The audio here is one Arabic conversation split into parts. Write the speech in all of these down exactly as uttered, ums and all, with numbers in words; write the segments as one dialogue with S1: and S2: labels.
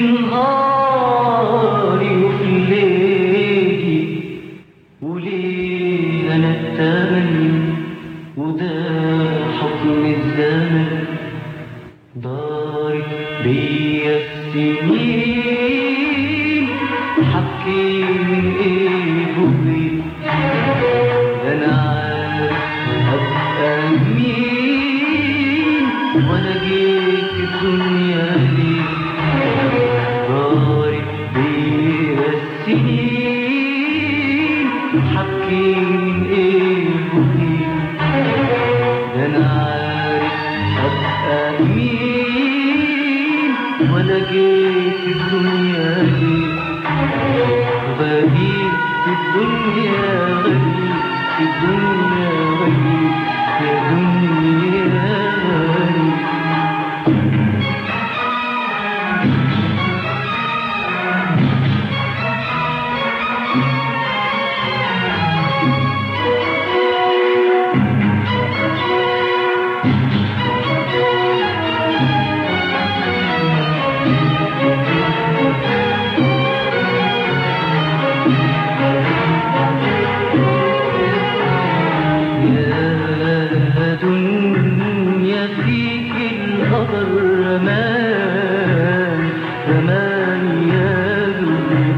S1: نهاري وفي ليلي وليه أنا التمن وده حكم الزمن دارت بيا السنين حكي من ايه وبيه انا عارف ابقى مين وانا جيت الدنيا ليه دارت بيا السنين حكي من ايه وبيه انا عارف ابقى مين وانا جيت الدنيا ليه غريب في الدنيا غريب في الدنيا غريب يا دنيا غريب رمان رمان يا دنيا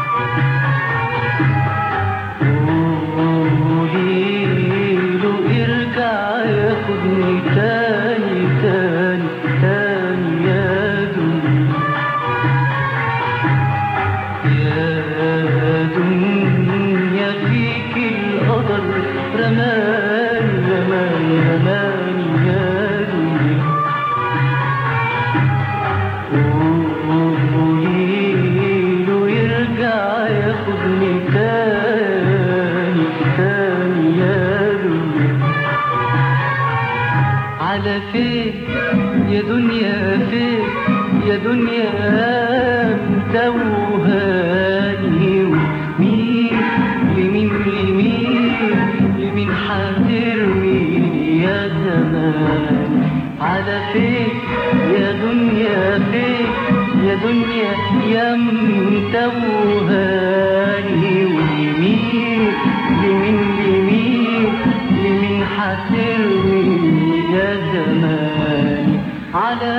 S1: قوليله ارجع ياخدني تاني تاني تاني يا دنيا يا دنيا فيك القدر رمان رمان رمان يا دنيا قوليله يرجع ياخدني تاني تاني يا دنيا على فين يا دنيا فين يا دنيا متوهاني ومين لمين لمين لمين حاترميني يا زمان على فين يا دنيا فين يا دنيا يا متوهاني ولمين لمين لمين لمين حاترميني يا زماني على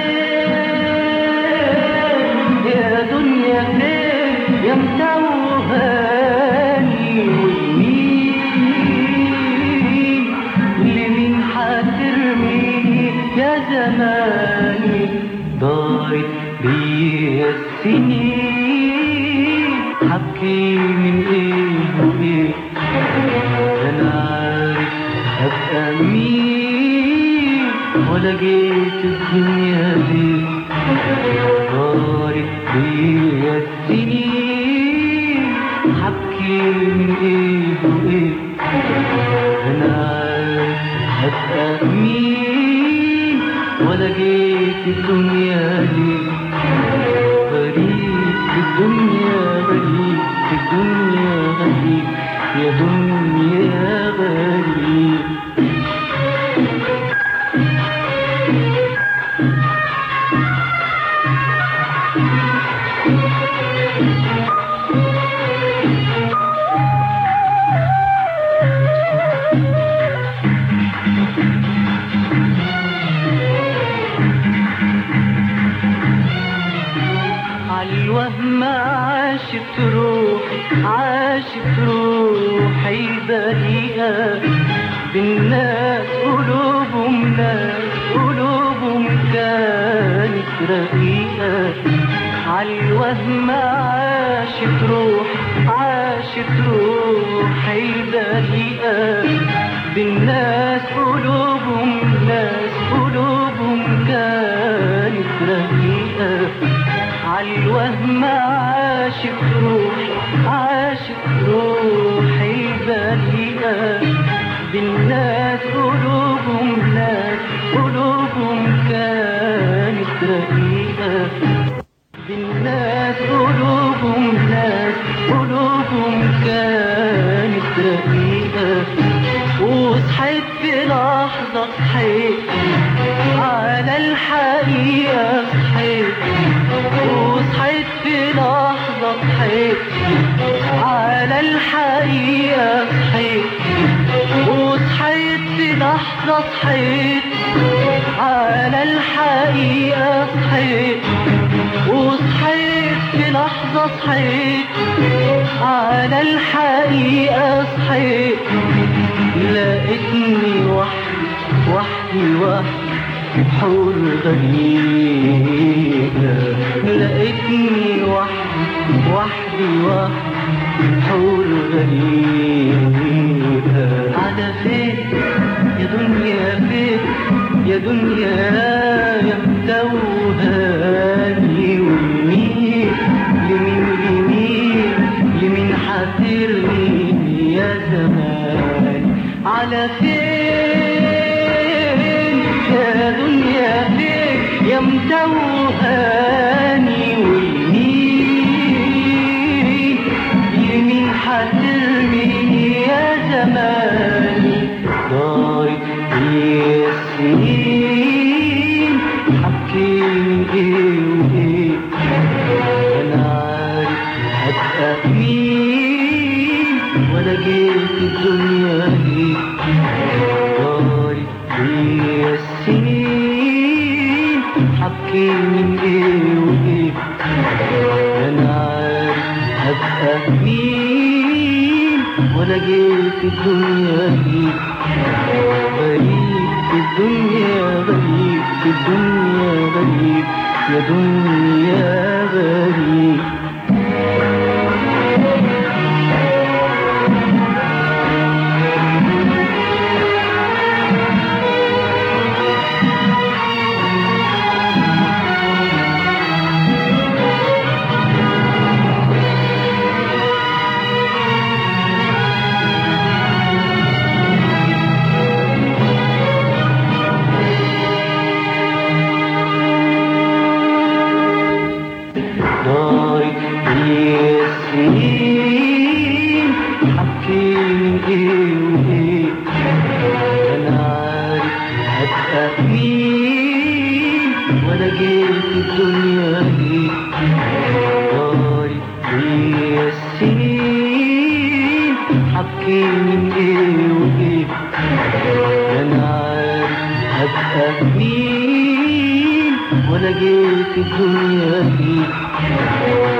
S1: فين يا دنيا فين يا متوهاني ولمين لمين حاترميني يا زماني دارت بيا السنين حكي من ايه وايه انا عارف ابقى مين ولا جيت الدنيا ليه دارت بيا السنين حكي من ايه وايه انا عارف ابقى مين ولا جيت الدنيا ليه غريب في الدنيا غريب في الدنيا غريب يا دنيا غريب عالوهم عاشت روحي عاشت روحي بريئة بالناس قلوبهم ناس قلوبهم كانت رقيقة عالوهم عاشت روحي عاشت روحي بريئة بالناس قلوبهم ناس قلوبهم كانت رقيقة عالوهم عاشت روحي عاشت روحي بريئة بالناس قلوبهم ناس قلوبهم كانت رقيقة بالناس قلوبهم ناس قلوبهم كانت رقيقة وصحيت في لحظة صحيت على الحقيقة صحيت صحيت على الحقيقة صحيت وصحيت في لحظة صحيت على الحقيقة صحيت وصحيت في لحظة صحيت على الحقيقة صحيت لقيتني وحدي وحدي وحدي حور غريبة لقيتني وحدي وحدي وحدي حور غريبة على فين يا دنيا فين يا دنيا يا متوهاني ومين لمين لمين لمين حاترني يا زمان على فين يا دنيا فين يا متوهاني ومين لمين حاترني يا زماني دارت بيا السنين حكيني ايه وايه انا عارف هبقى مين ولا جيت الدنيا ليه دارت بيا السنين حكيني ايه وايه انا عارف هبقى مين ولا جيت الدنيا ليه غريب في الدنيا غريب في الدنيا غريب يا دنيا غريب دارت بيا السنين حكيني ايه وايه انا عارف هبقى مين ولا جيت الدنيا ليه دارت بيا السنين حكيني ايه وايه انا عارف هبقى مين ولا جيت الدنيا ليه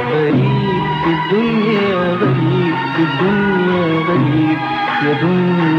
S1: غريب في الدنيا غريب في الدنيا غريب يا دنيا